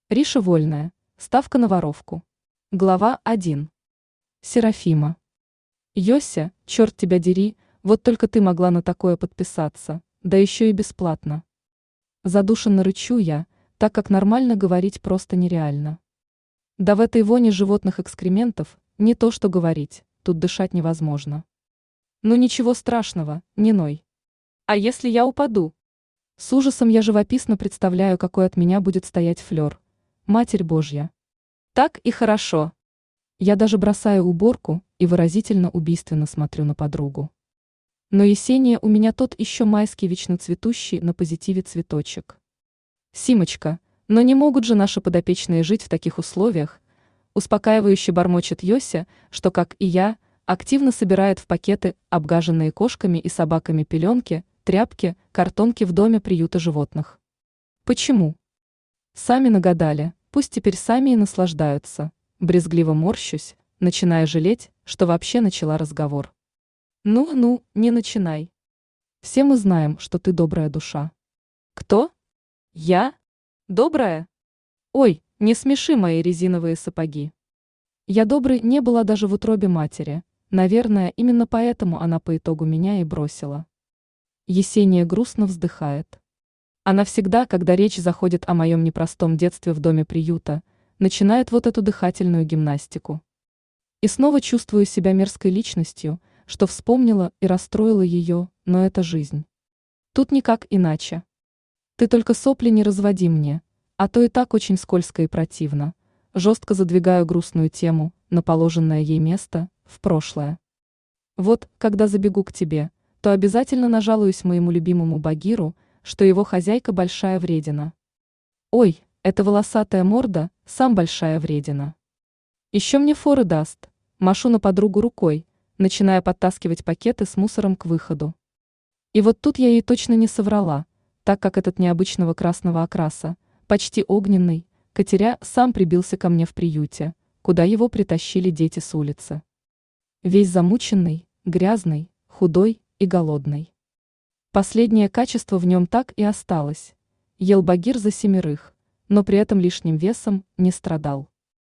Риша Вольная. Ставка на воровку. Глава 1. Серафима. Йося, черт тебя дери, вот только ты могла на такое подписаться, да еще и бесплатно. Задушенно рычу я, так как нормально говорить просто нереально. Да в этой воне животных экскрементов не то что говорить, тут дышать невозможно. Ну ничего страшного, не ной. А если я упаду? С ужасом я живописно представляю, какой от меня будет стоять флер. Матерь Божья. Так и хорошо. Я даже бросаю уборку и выразительно убийственно смотрю на подругу. Но Есения у меня тот еще майский вечно цветущий на позитиве цветочек. Симочка, но не могут же наши подопечные жить в таких условиях, успокаивающе бормочет Йося, что, как и я, активно собирает в пакеты обгаженные кошками и собаками пеленки, тряпки, картонки в доме приюта животных. Почему? Сами нагадали, пусть теперь сами и наслаждаются. Брезгливо морщусь, начиная жалеть, что вообще начала разговор. Ну, не начинай. Все мы знаем, что ты добрая душа. Кто? Я? Добрая? Ой, не смеши мои резиновые сапоги. Я доброй не была даже в утробе матери. Наверное, именно поэтому она по итогу меня и бросила. Есения грустно вздыхает. Она всегда, когда речь заходит о моем непростом детстве в доме приюта, начинает вот эту дыхательную гимнастику. И снова чувствую себя мерзкой личностью, что вспомнила и расстроила ее, но это жизнь. Тут никак иначе. Ты только сопли не разводи мне, а то и так очень скользко и противно. Жестко задвигаю грустную тему на положенное ей место, в прошлое. Вот, когда забегу к тебе, то обязательно нажалуюсь моему любимому Багиру, что его хозяйка большая вредина. Ой, эта волосатая морда, сам большая вредина. Еще мне форы даст, машу на подругу рукой, начиная подтаскивать пакеты с мусором к выходу. И вот тут я ей точно не соврала, так как этот необычного красного окраса, почти огненный, катеря сам прибился ко мне в приюте, куда его притащили дети с улицы. Весь замученный, грязный, худой и голодный. Последнее качество в нем так и осталось. Ел Багир за 7, но при этом лишним весом не страдал.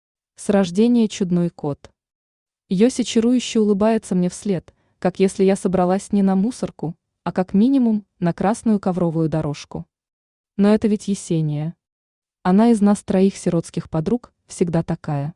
С рождения чудной кот. Йося чарующе улыбается мне вслед, как если я собралась не на мусорку, а как минимум на красную ковровую дорожку. Но это ведь Есения. Она из нас 3 сиротских подруг всегда такая.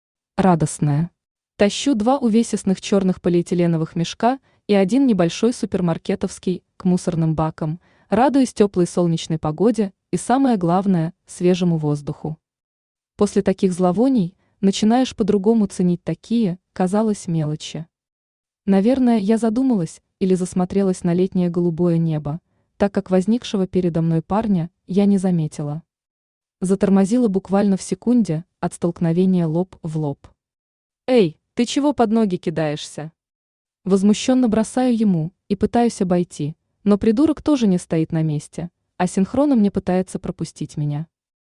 Радостная. Тащу 2 увесистых черных полиэтиленовых мешка и 1 небольшой супермаркетовский к мусорным бакам, радуясь теплой солнечной погоде и, самое главное, свежему воздуху. После таких зловоний начинаешь по-другому ценить такие, казалось, мелочи. Наверное, я задумалась или засмотрелась на летнее голубое небо, так как возникшего передо мной парня я не заметила. Затормозила буквально в секунде от столкновения лоб в лоб. «Эй, ты чего под ноги кидаешься?» Возмущенно бросаю ему и пытаюсь обойти, но придурок тоже не стоит на месте, а синхронно мне пытается пропустить меня.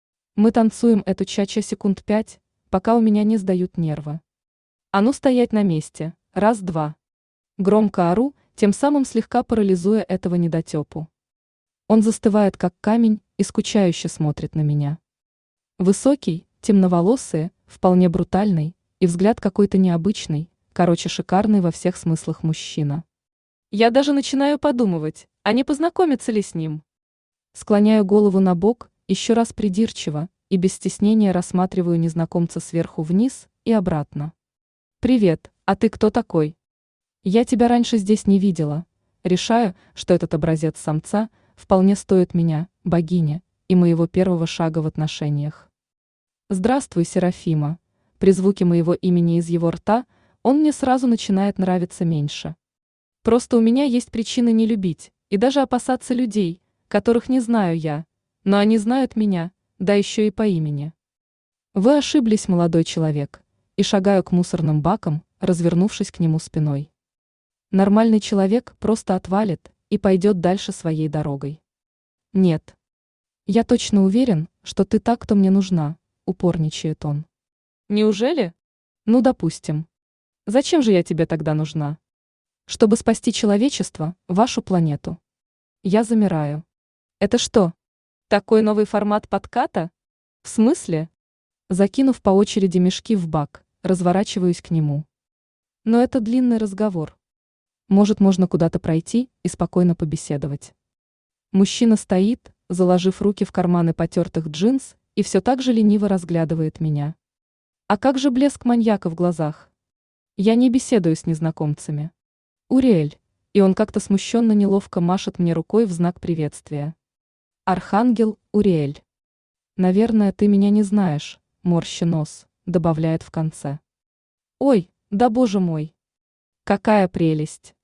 Мы танцуем эту чача секунд 5, пока у меня не сдают нервы. А ну стоять на месте, 1, 2. Громко ору, тем самым слегка парализуя этого недотепу. Он застывает как камень и скучающе смотрит на меня. Высокий, темноволосый, вполне брутальный, и взгляд какой-то необычный, короче шикарный во всех смыслах мужчина. Я даже начинаю подумывать, а не познакомиться ли с ним. Склоняю голову на бок, еще раз придирчиво, и без стеснения рассматриваю незнакомца сверху вниз и обратно. «Привет, а ты кто такой?» «Я тебя раньше здесь не видела». Решаю, что этот образец самца вполне стоит меня, богиня, и моего первого шага в отношениях. «Здравствуй, Серафима». При звуке моего имени из его рта он мне сразу начинает нравиться меньше. Просто у меня есть причины не любить и даже опасаться людей, которых не знаю я, но они знают меня, да еще и по имени. Вы ошиблись, молодой человек, и шагаю к мусорным бакам, развернувшись к нему спиной. Нормальный человек просто отвалит и пойдет дальше своей дорогой. Нет. Я точно уверен, что ты та, кто мне нужна, упорничает он. Неужели? Ну, допустим. Зачем же я тебе тогда нужна? Чтобы спасти человечество, вашу планету. Я замираю. Это что? Такой новый формат подката? В смысле? Закинув по очереди мешки в бак, разворачиваюсь к нему. Но это длинный разговор. Может, можно куда-то пройти и спокойно побеседовать. Мужчина стоит, заложив руки в карманы потертых джинс, и все так же лениво разглядывает меня. А как же блеск маньяка в глазах? Я не беседую с незнакомцами. Уриэль, и он как-то смущенно неловко машет мне рукой в знак приветствия. Архангел Уриэль. Наверное, ты меня не знаешь, морщи нос, добавляет в конце. Ой, да боже мой! Какая прелесть!